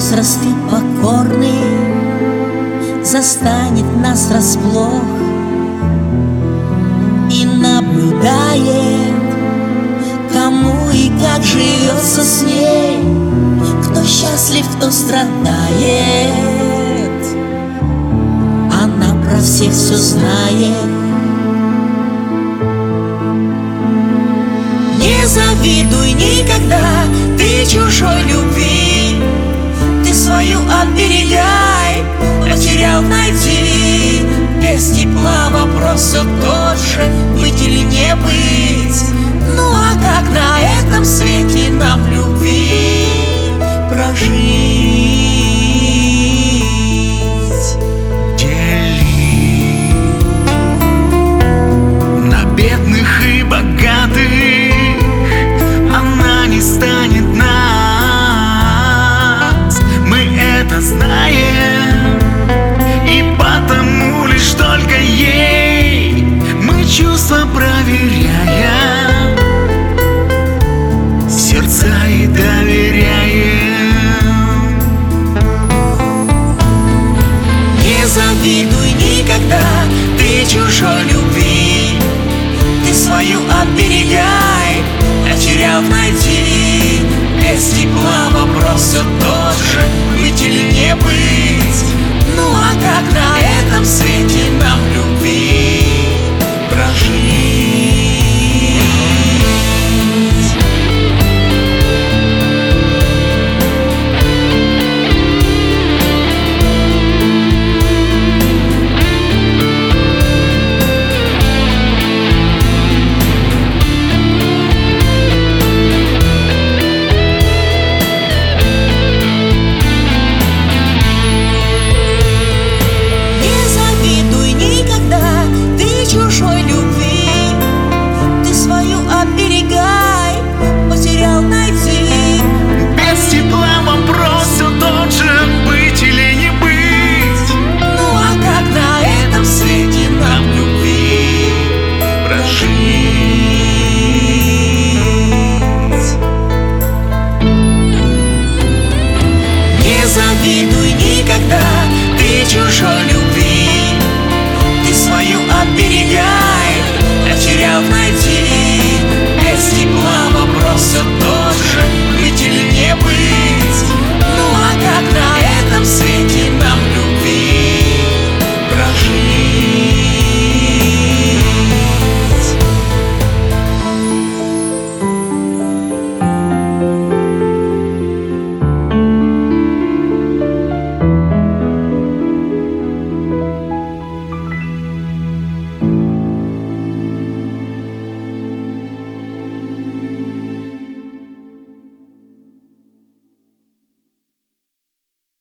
возрасту покорный застанет нас врасплох и наблюдает, кому и как живется с ней. Кто счастлив, кто страдает. Она про всех все знает. Не завидуй никогда ты чужой любви. Ты свою оберегай, потерял — найди. Без тепла вопрос все тот же: быть или не быть. Ну а как на этом свете нам любви прожить? Дели на бедных и богатых, она не станет нас. Мы это знаем, и потому лишь только ей мы чувства проверяем, сердца и доверяем. Не завидуй никогда ты чужой любви. Ты свою оберегай, потеряв — найди. Без тепла вопрос все тот же: быть или не быть. Ну а как на этом свете нам любви прожить? Чужой любви ты свою оберегай, потерял — найди. Без тепла вопрос все тот же: быть или не быть. Ну а как на этом свете нам любви прожить? Не завидуй никогда ты чужой любви. Ты свою оберегай,